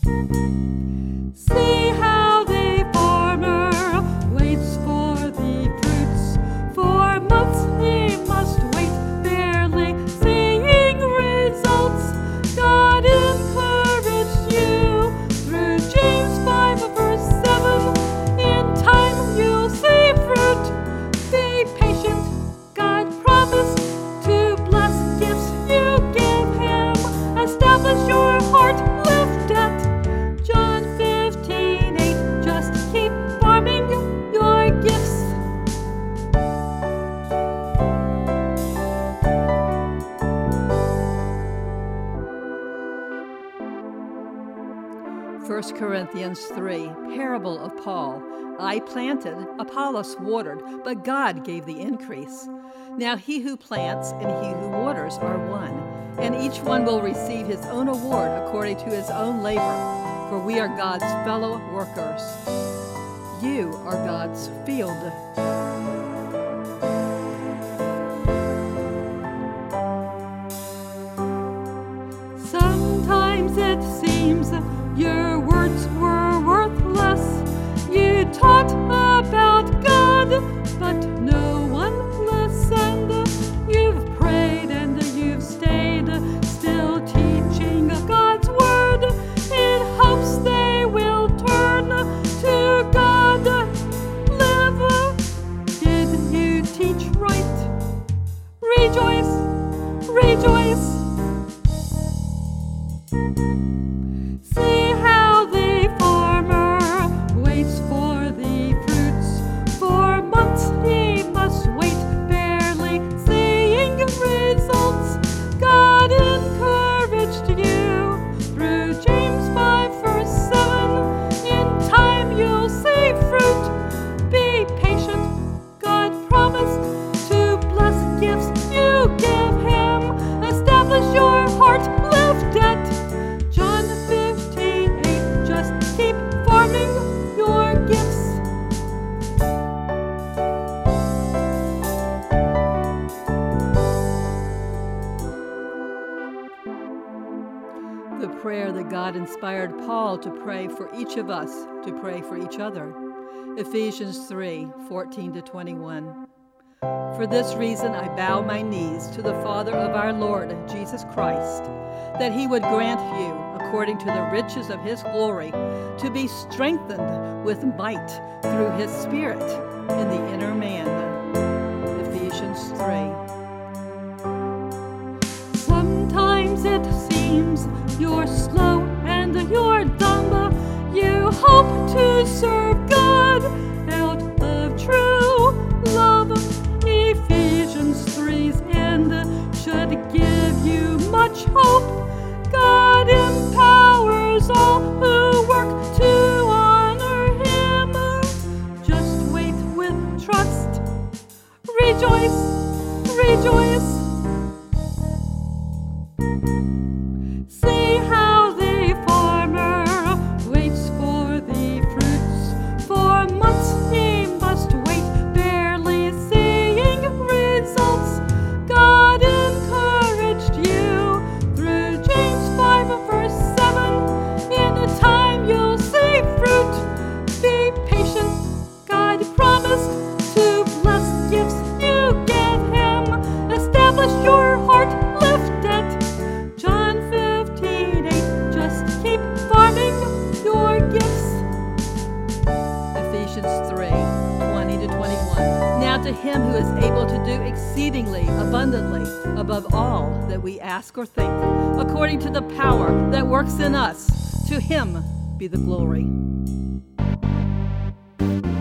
See how the farmer waits for the fruits. For months he must wait, barely seeing results. God encouraged you through James 5 verse 7. In time you'll see fruit. Be patient. God promised to bless gifts you give him. Establish your heart, lift it. John 15:8. Just keep farming your gifts. First Corinthians 3, parable of Paul. I planted, Apollos watered, but God gave the increase. Now he who plants and he who waters are one, and each one will receive his own award according to his own labor, for we are God's fellow workers. You are God's field. Sometimes it seems your words were worthless. You taught about God, but no one listened. You've prayed and you've stayed, still teaching God's word, in hopes they will turn to God. Live. Did you teach right? Rejoice, rejoice. See how the farmer waits for the fruits. For months he must wait, barely seeing results. God encouraged you through James 5 verse 7. In time you'll see fruit. Be patient. God promised to bless gifts you give him. Establish your heart, lift it. John 15:8. Just keep farming your gifts. The prayer that God inspired Paul to pray for each of us to pray for each other. Ephesians 3:14-21. For this reason I bow my knees to the Father of our Lord Jesus Christ, that he would grant you, according to the riches of his glory, to be strengthened with might through his Spirit in the inner man. Ephesians 3. Sometimes it seems you're slow and you're dumb. You hope to serve God out of true love. Ephesians 3's end should give you much hope. God empowers all who work to honor him. Just wait with trust. Rejoice, rejoice. See how the farmer waits for the fruits. For months he must wait, barely seeing results. God encouraged you through James 5 verse 7. In time you'll see fruit. Be patient. God promised to bless gifts you give him. Establish your heart, lift it. John 15:8. Just keep farming your gifts. Ephesians 3:20-21. Now to him who is able to do exceedingly abundantly above all that we ask or think, according to the power that works in us, to him be the glory.